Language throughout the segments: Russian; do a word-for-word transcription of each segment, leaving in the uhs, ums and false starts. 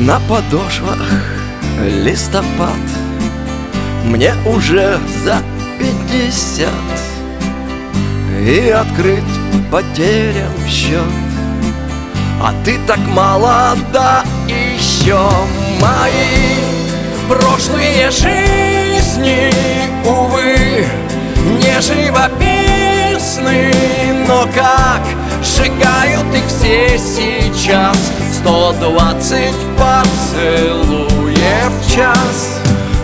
На подошвах листопад, мне уже за пятьдесят, и открыть потерям счет. А ты так молода еще. Мои прошлые жизни, увы, не живописны, но как сжигают их все сейчас. Сто двадцать поцелуев в час.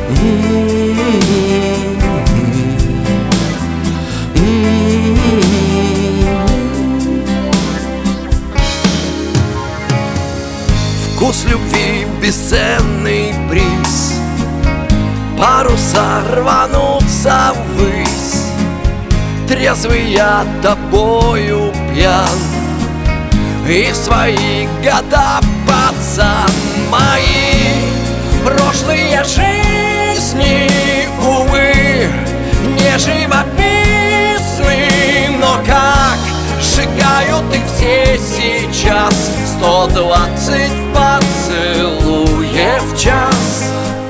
Вкус любви — бесценный приз, паруса рванутся ввысь. Трезвый я тобою пьян, и в свои года пацан. Мои прошлые жизни, увы, не живописны, но как сжигают их все сейчас. Сто двадцать поцелуев в час.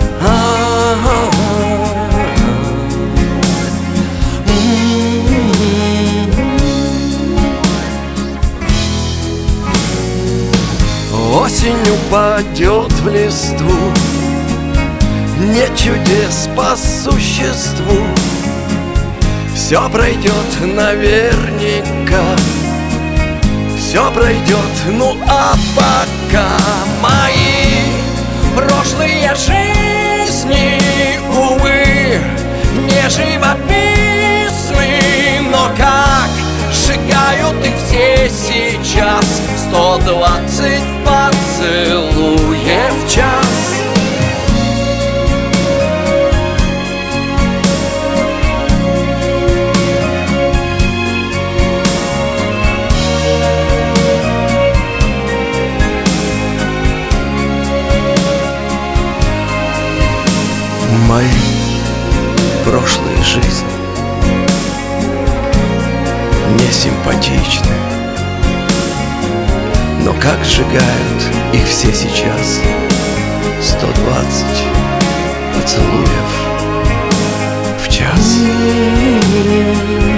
Осень упадет в листву, нет чудес по существу. Все пройдет наверняка, все пройдет, ну а пока. Мои прошлые жизни, увы, не живописны, но как сжигают их все сейчас. Сто двадцать поцелуев в час. Мои прошлые жизни не симпатичны, но как сжигают их все сейчас. Сто двадцать поцелуев в час.